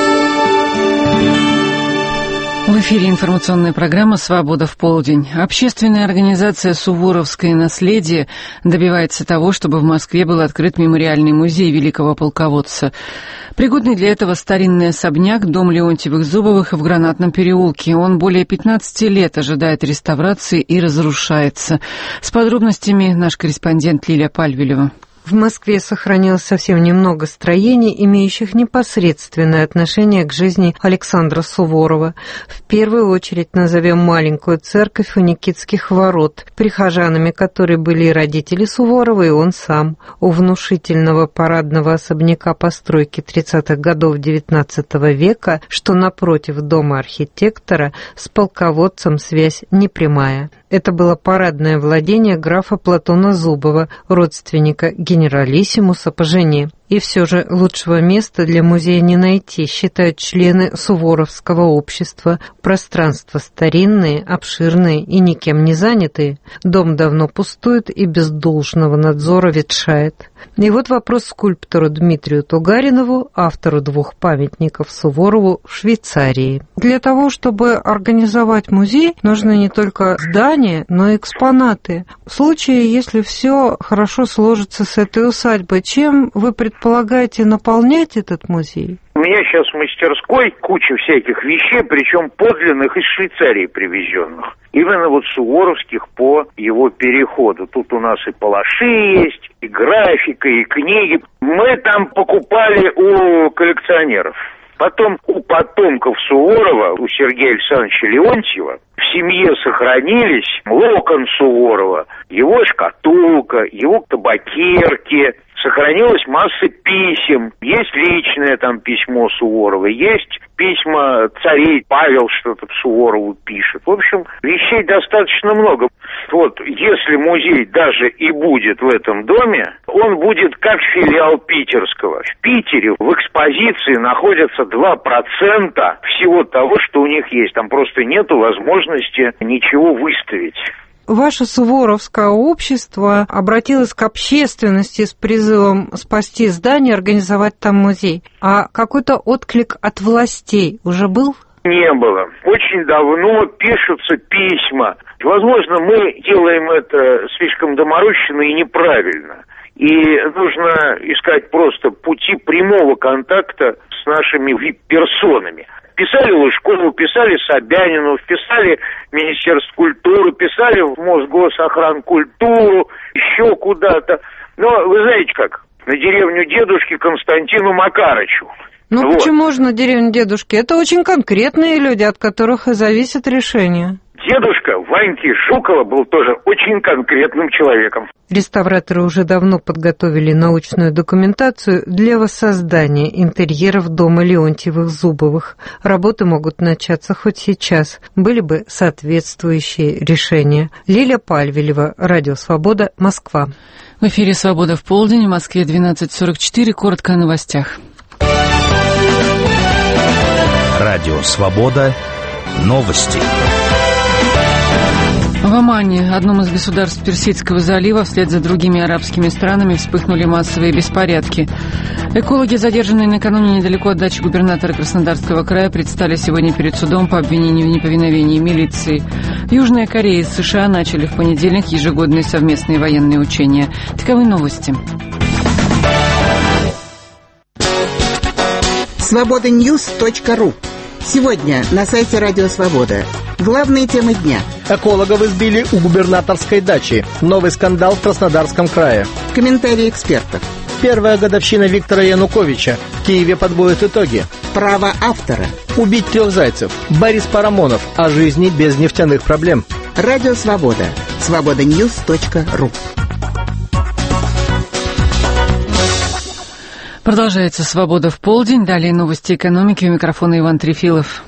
S1: В эфире информационная программа «Свобода в полдень». Общественная организация «Суворовское наследие» добивается того, чтобы в Москве был открыт мемориальный музей великого полководца. Пригодный для этого старинный особняк, дом Леонтьевых-Зубовых в Гранатном переулке. Он более 15 лет ожидает реставрации и разрушается. С подробностями наш корреспондент Лилия Пальвелева.
S26: В Москве сохранилось совсем немного строений, имеющих непосредственное отношение к жизни Александра Суворова. В первую очередь назовем маленькую церковь у Никитских ворот, прихожанами которой были и родители Суворова, и он сам. У внушительного парадного особняка постройки 30-х годов XIX века, что напротив дома архитектора, с полководцем связь непрямая. Это было парадное владение графа Платона Зубова, родственника генералиссимуса по жене. И все же лучшего места для музея не найти, считают члены Суворовского общества. Пространства старинные, обширные и никем не занятые. Дом давно пустует и без должного надзора ветшает. И вот вопрос скульптору Дмитрию Тугаринову, автору 2 памятников Суворову в Швейцарии. Для того, чтобы организовать музей, нужны не только здания, но и экспонаты. В случае, если все хорошо сложится с этой усадьбой, чем вы предполагаете наполнять этот музей?
S27: У меня сейчас в мастерской куча всяких вещей, причем подлинных из Швейцарии привезенных. Именно вот суворовских по его переходу. Тут у нас и палаши есть, и графика, и книги. Мы там покупали у коллекционеров. Потом у потомков Суворова, у Сергея Александровича Леонтьева, в семье сохранились локон Суворова, его шкатулка, его табакерки. Сохранилась масса писем. Есть личное там письмо Суворова, есть письма царей. Павел что-то Суворову пишет. В общем, вещей достаточно много. Вот, если музей даже и будет в этом доме, он будет как филиал питерского. В Питере в экспозиции находятся 2% всего того, что у них есть. Там просто нету возможности ничего выставить.
S26: Ваше Суворовское общество обратилось к общественности с призывом спасти здание, организовать там музей. А какой-то отклик от властей уже был?
S27: Не было. Очень давно пишутся письма. Возможно, мы делаем это слишком доморощенно и неправильно. И нужно искать просто пути прямого контакта с нашими вип-персонами. Писали Лужкову, писали Собянину, писали Министерство культуры, писали в Мосгосохранкультуру, еще куда-то. Но вы знаете как, на деревню дедушки Константину Макарычу.
S26: Ну вот. Почему же на деревню дедушки? Это очень конкретные люди, от которых и зависит решение.
S27: Дедушка Ваньки Жукова был тоже очень конкретным человеком.
S26: Реставраторы уже давно подготовили научную документацию для воссоздания интерьеров дома Леонтьевых-Зубовых. Работы могут начаться хоть сейчас. Были бы соответствующие решения. Лилия Пальвелева, Радио Свобода, Москва.
S1: В эфире «Свобода в полдень», в Москве 12:44. Коротко о новостях.
S4: Радио «Свобода». Новости.
S1: В Омане, одном из государств Персидского залива, вслед за другими арабскими странами вспыхнули массовые беспорядки. Экологи, задержанные накануне недалеко от дачи губернатора Краснодарского края, предстали сегодня перед судом по обвинению в неповиновении милиции. Южная Корея и США начали в понедельник ежегодные совместные военные учения. Таковы новости.
S2: Свободаньюз.ру. Сегодня на сайте Радио Свобода. Главные темы дня.
S3: Экологов избили у губернаторской дачи. Новый скандал в Краснодарском крае.
S2: Комментарии экспертов.
S3: Первая годовщина Виктора Януковича. В Киеве подводят итоги.
S2: Право автора.
S3: Убить 3 зайцев. Борис Парамонов. О жизни без нефтяных проблем.
S2: Радио Свобода. Свободаньюз.ру.
S1: Продолжается «Свобода в полдень». Далее новости экономики. У микрофона Иван Трефилов.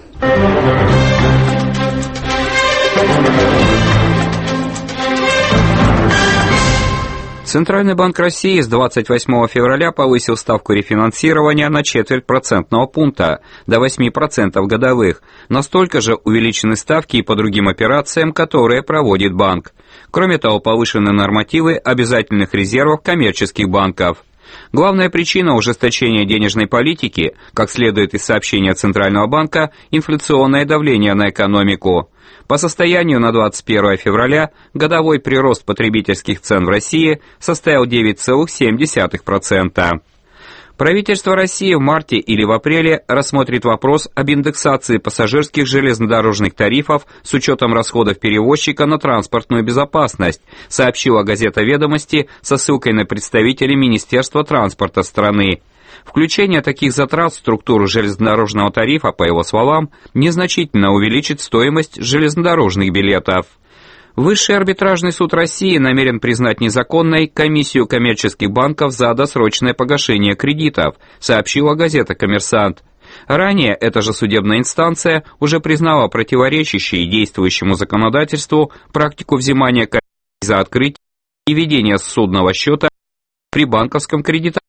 S5: Центральный банк России с 28 февраля повысил ставку рефинансирования на 0,25 процентного пункта до 8% годовых. Настолько же увеличены ставки и по другим операциям, которые проводит банк. Кроме того, повышены нормативы обязательных резервов коммерческих банков. Главная причина ужесточения денежной политики, как следует из сообщения Центрального банка, инфляционное давление на экономику. По состоянию на 21 февраля годовой прирост потребительских цен в России составил 9,7%. Правительство России в марте или в апреле рассмотрит вопрос об индексации пассажирских железнодорожных тарифов с учетом расходов перевозчика на транспортную безопасность, сообщила газета «Ведомости» со ссылкой на представителей Министерства транспорта страны. Включение таких затрат в структуру железнодорожного тарифа, по его словам, незначительно увеличит стоимость железнодорожных билетов. Высший арбитражный суд России намерен признать незаконной комиссию коммерческих банков за досрочное погашение кредитов, сообщила газета «Коммерсант». Ранее эта же судебная инстанция уже признала противоречащей действующему законодательству практику взимания комиссии за открытие и ведение судного счета при банковском кредитовании.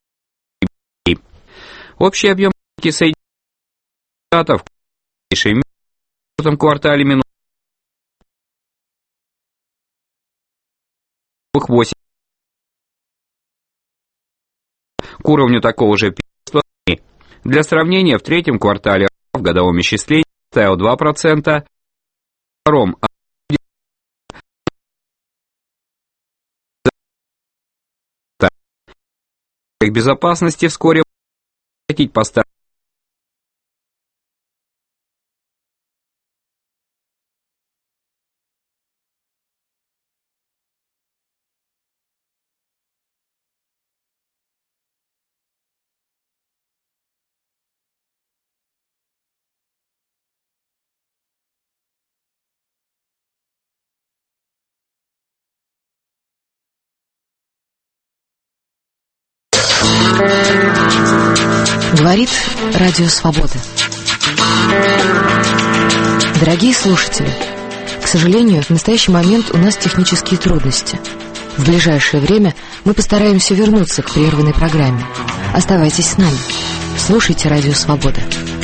S5: Общий объем Соединенных Штатов в этом квартале минус 8 к уровню такого же периода. Для сравнения, в третьем квартале в годовом исчислении составил 2%, в втором безопасности вскоре хотеть поставить.
S12: Говорит Радио Свобода. Дорогие слушатели, к сожалению, в настоящий момент у нас технические трудности. В ближайшее время мы постараемся вернуться к прерванной программе. Оставайтесь с нами. Слушайте Радио Свобода.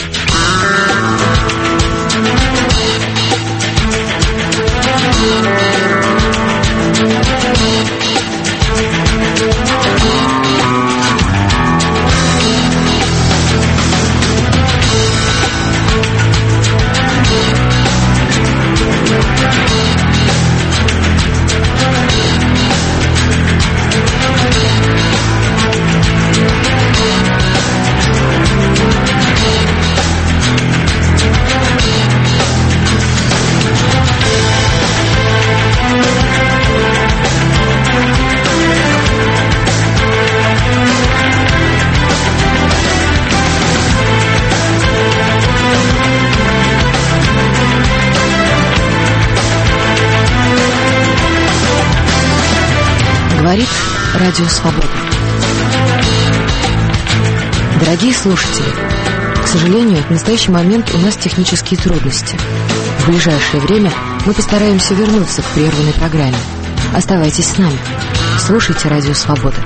S12: Говорит Радио Свобода. Дорогие слушатели, к сожалению, в настоящий момент у нас технические трудности. В ближайшее время мы постараемся вернуться к прерванной программе. Оставайтесь с нами. Слушайте Радио Свобода.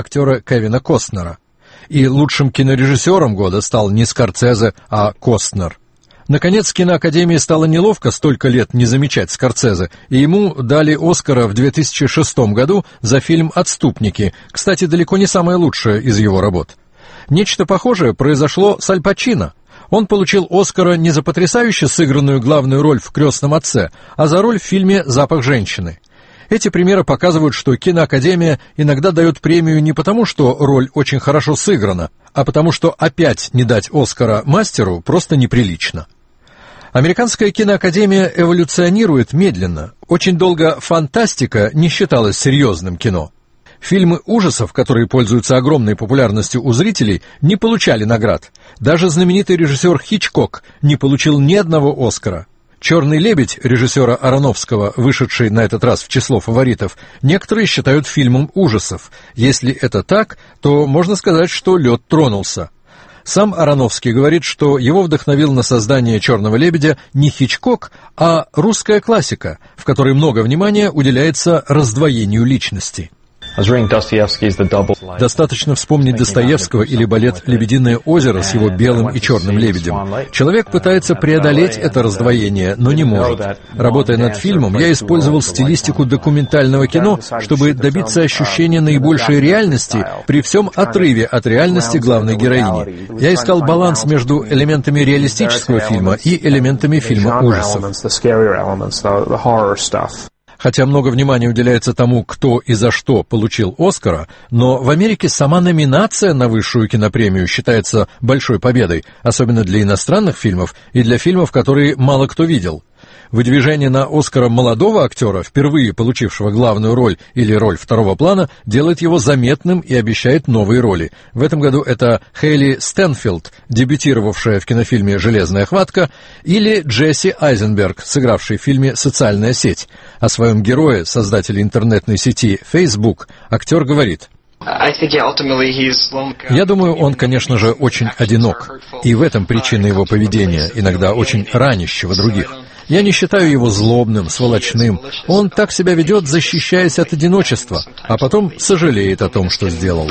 S6: актера Кевина Костнера. И лучшим кинорежиссером года стал не Скорсезе, а Костнер. Наконец, киноакадемии стало неловко столько лет не замечать Скорсезе, и ему дали Оскара в 2006 году за фильм «Отступники», кстати, далеко не самое лучшее из его работ. Нечто похожее произошло с Аль Пачино. Он получил Оскара не за потрясающе сыгранную главную роль в «Крестном отце», а за роль в фильме «Запах женщины». Эти примеры показывают, что киноакадемия иногда дает премию не потому, что роль очень хорошо сыграна, а потому что опять не дать Оскара мастеру просто неприлично. Американская киноакадемия эволюционирует медленно. Очень долго фантастика не считалась серьезным кино. Фильмы ужасов, которые пользуются огромной популярностью у зрителей, не получали наград. Даже знаменитый режиссер Хичкок не получил ни одного Оскара. «Черный лебедь» режиссера Аронофского, вышедший на этот раз в число фаворитов, некоторые считают фильмом ужасов. Если это так, то можно сказать, что лед тронулся. Сам Аронофский говорит, что его вдохновил на создание «Черного лебедя» не Хичкок, а русская классика, в которой много внимания уделяется раздвоению личности. Достаточно вспомнить Достоевского или балет «Лебединое озеро» с его белым и черным лебедем. Человек пытается преодолеть это раздвоение, но не может. Работая над фильмом, я использовал стилистику документального кино, чтобы добиться ощущения наибольшей реальности при всем отрыве от реальности главной героини. Я искал баланс между элементами реалистического фильма и элементами фильма ужасов. Хотя много внимания уделяется тому, кто и за что получил Оскара, но в Америке сама номинация на высшую кинопремию считается большой победой, особенно для иностранных фильмов и для фильмов, которые мало кто видел. Выдвижение на Оскара молодого актера, впервые получившего главную роль или роль второго плана, делает его заметным и обещает новые роли. В этом году это Хейли Стэнфилд, дебютировавшая в кинофильме «Железная хватка», или Джесси Айзенберг, сыгравший в фильме «Социальная сеть». О своем герое, создателе интернетной сети Facebook, актер говорит: «Я думаю, он, конечно же, очень одинок, и в этом причина его поведения, иногда очень ранящего других. Я не считаю его злобным, сволочным. Он так себя ведет, защищаясь от одиночества, а потом сожалеет о том, что сделал».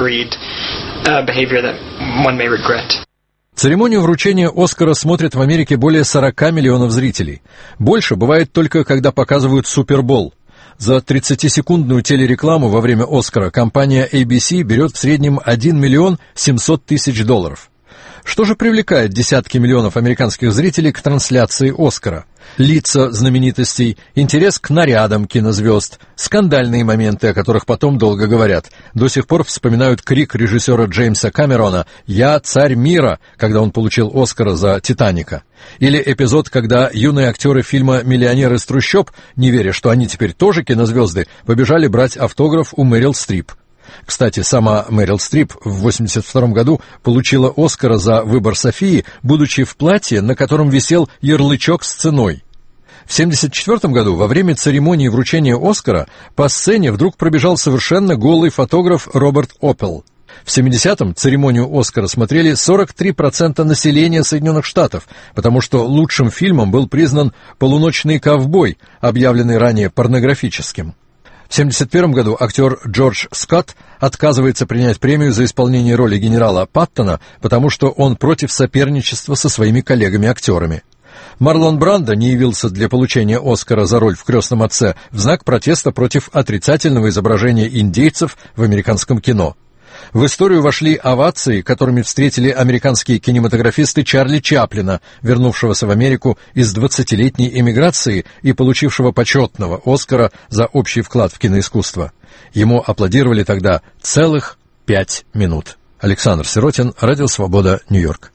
S6: Церемонию вручения Оскара смотрят в Америке более 40 миллионов зрителей. Больше бывает только, когда показывают Супербол. За 30-секундную телерекламу во время Оскара компания ABC берет в среднем $1 700 000. Что же привлекает десятки миллионов американских зрителей к трансляции Оскара? Лица знаменитостей, интерес к нарядам кинозвезд, скандальные моменты, о которых потом долго говорят. До сих пор вспоминают крик режиссера Джеймса Камерона «Я царь мира», когда он получил Оскара за «Титаника». Или эпизод, когда юные актеры фильма «Миллионер из трущоб», не веря, что они теперь тоже кинозвезды, побежали брать автограф у Мэрил Стрип. Кстати, сама Мэрил Стрип в 1982 году получила Оскара за «Выбор Софии», будучи в платье, на котором висел ярлычок с ценой. В 1974 году во время церемонии вручения Оскара по сцене вдруг пробежал совершенно голый фотограф Роберт Оппел. В 70-м церемонию Оскара смотрели 43% населения Соединенных Штатов, потому что лучшим фильмом был признан «Полуночный ковбой», объявленный ранее порнографическим. В 1971 году актер Джордж Скотт отказывается принять премию за исполнение роли генерала Паттона, потому что он против соперничества со своими коллегами-актерами. Марлон Брандо не явился для получения Оскара за роль в «Крестном отце» в знак протеста против отрицательного изображения индейцев в американском кино. В историю вошли овации, которыми встретили американские кинематографисты Чарли Чаплина, вернувшегося в Америку из 20-летней эмиграции и получившего почетного Оскара за общий вклад в киноискусство. Ему аплодировали тогда целых 5 минут. Александр Сиротин, Радио Свобода, Нью-Йорк.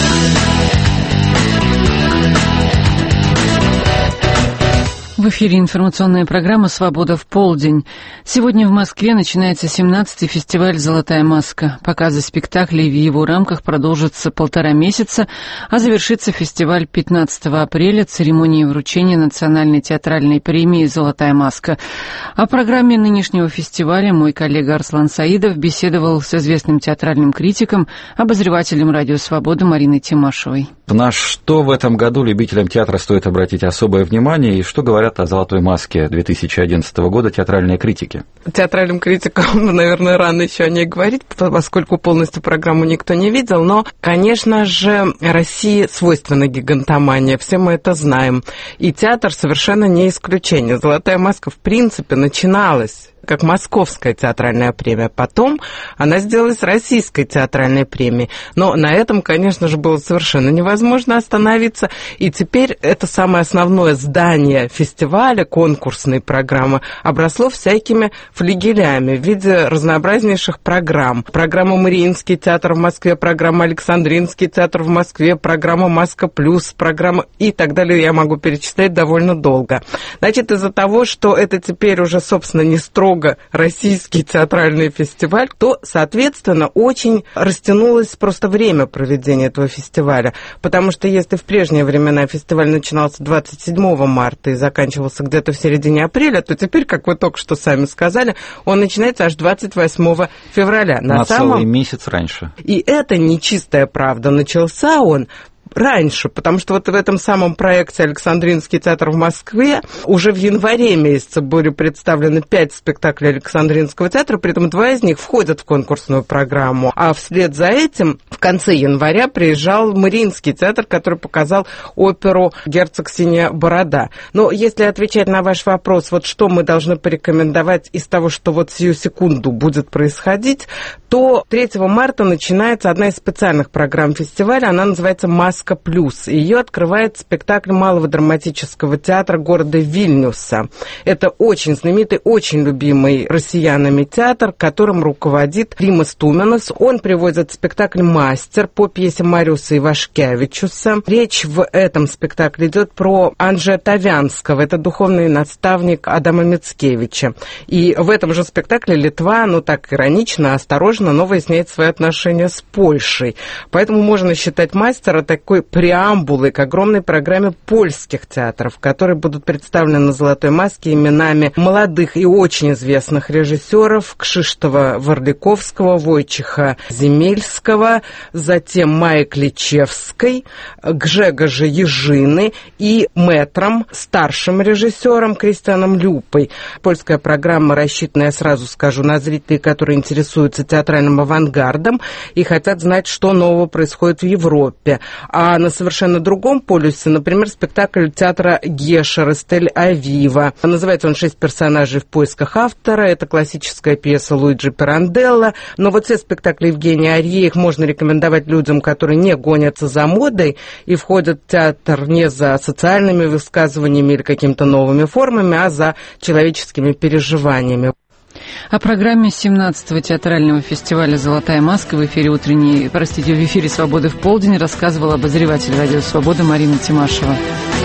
S1: В эфире информационная программа «Свобода в полдень». Сегодня в Москве начинается 17-й фестиваль «Золотая маска». Показы спектаклей в его рамках продолжатся 1,5 месяца, а завершится фестиваль 15 апреля церемонией вручения национальной театральной премии «Золотая маска». О программе нынешнего фестиваля мой коллега Арслан Саидов беседовал с известным театральным критиком, обозревателем «Радио Свобода» Мариной Тимашевой.
S4: На что в этом году любителям театра стоит обратить особое внимание и что говорят о «Золотой маске» 2011 года театральные критики?
S7: Театральным критикам, наверное, рано еще о ней говорить, поскольку полностью программу никто не видел, но, конечно же, России свойственна гигантомания, все мы это знаем, и театр совершенно не исключение. «Золотая маска» в принципе начиналась как Московская театральная премия. Потом она сделалась Российской театральной премией. Но на этом, конечно же, было совершенно невозможно остановиться. И теперь это самое основное здание фестиваля, конкурсной программы, обросло всякими флигелями в виде разнообразнейших программ. Программа «Мариинский театр» в Москве, программа «Александринский театр» в Москве, программа «Маска плюс», программа и так далее. Я могу перечислять довольно долго. Значит, из-за того, что это теперь уже, собственно, не строго российский театральный фестиваль, то, соответственно, очень растянулось просто время проведения этого фестиваля. Потому что если в прежние времена фестиваль начинался 27 марта и заканчивался где-то в середине апреля, то теперь, как вы только что сами сказали, он начинается аж 28 февраля.
S4: На целый месяц раньше.
S7: И это не чистая правда. Начался он раньше, потому что вот в этом самом проекте «Александринский театр» в Москве уже в январе месяце были представлены 5 спектаклей Александринского театра, при этом 2 из них входят в конкурсную программу. А вслед за этим в конце января приезжал Мариинский театр, который показал оперу «Герцог Синяя Борода». Но если отвечать на ваш вопрос, вот что мы должны порекомендовать из того, что вот сию секунду будет происходить, то 3 марта начинается одна из специальных программ фестиваля, она называется «Маска плюс». Ее открывает спектакль Малого драматического театра города Вильнюса. Это очень знаменитый, очень любимый россиянами театр, которым руководит Римас Туменос. Он приводит спектакль «Мастер» по пьесе Мариуса Ивашкевичуса. Речь в этом спектакле идет про Анджея Тавянского. Это духовный наставник Адама Мицкевича. И в этом же спектакле Литва, ну так иронично, осторожно, но выясняет свои отношения с Польшей. Поэтому можно считать «Мастера» такой преамбулой к огромной программе польских театров, которые будут представлены на «Золотой маске» именами молодых и очень известных режиссеров Кшиштофа Варликовского, Войчеха Земельского, затем Майи Кличевской, Гжегожа Ежины и мэтром, старшим режиссером Кристианом Люпой. Польская программа рассчитана, я сразу скажу, на зрителей, которые интересуются театральным авангардом и хотят знать, что нового происходит в Европе. А на совершенно другом полюсе, например, спектакль театра Гешер из Тель-Авива. Называется он «6 персонажей в поисках автора». Это классическая пьеса Луиджи Пиранделло. Но вот все спектакли Евгения Арье, их можно рекомендовать людям, которые не гонятся за модой и входят в театр не за социальными высказываниями или какими-то новыми формами, а за человеческими переживаниями.
S1: О программе 17-го театрального фестиваля «Золотая маска» в эфире в эфире «Свободы в полдень» рассказывала обозреватель радио «Свобода» Марина Тимашева.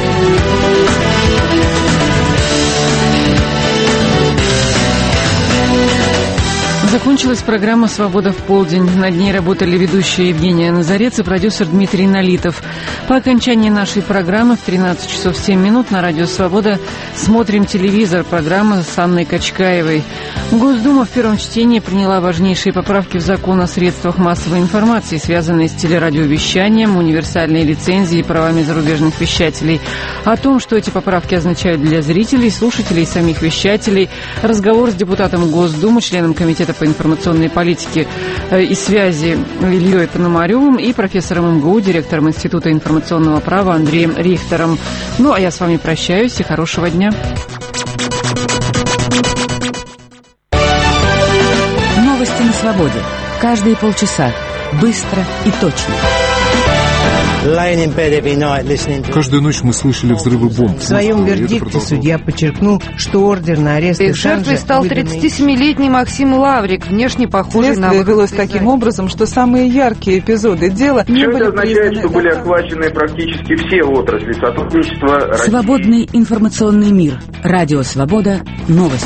S1: Закончилась программа «Свобода в полдень». Над ней работали ведущая Евгения Назарец и продюсер Дмитрий Налитов. По окончании нашей программы в 13 часов 7 минут на радио «Свобода» смотрим телевизор. Программа с Анной Качкаевой. Госдума в первом чтении приняла важнейшие поправки в закон о средствах массовой информации, связанные с телерадиовещанием, универсальной лицензией и правами зарубежных вещателей. О том, что эти поправки означают для зрителей, слушателей и самих вещателей, разговор с депутатом Госдумы, членом Комитета по информационной политике и связи Ильей Пономаревым и профессором МГУ, директором Института информационного права Андреем Рихтером. Ну, а я с вами прощаюсь и хорошего дня.
S8: Новости на свободе. Каждые полчаса. Быстро и точно.
S9: Каждую ночь мы слышали взрывы бомб.
S10: В своем вердикте судья подчеркнул, что ордер на арест
S13: Их жертвой стал 37-летний Максим Лаврик, внешне похожий на...
S14: Следствие велось таким образом, что самые яркие эпизоды дела не были
S15: признаны... Все это означает, что были охвачены практически все отрасли сотрудничества России.
S8: Свободный информационный мир. Радио «Свобода». Новости.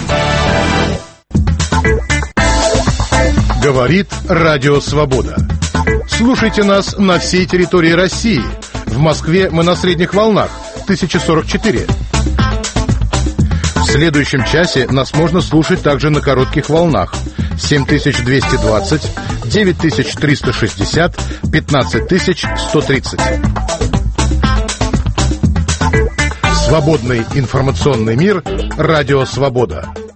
S28: Говорит Радио «Свобода». Слушайте нас на всей территории России. В Москве мы на средних волнах 1044. В следующем часе нас можно слушать также на коротких волнах 7220, 9360, 15130. Свободный информационный мир. Радио «Свобода».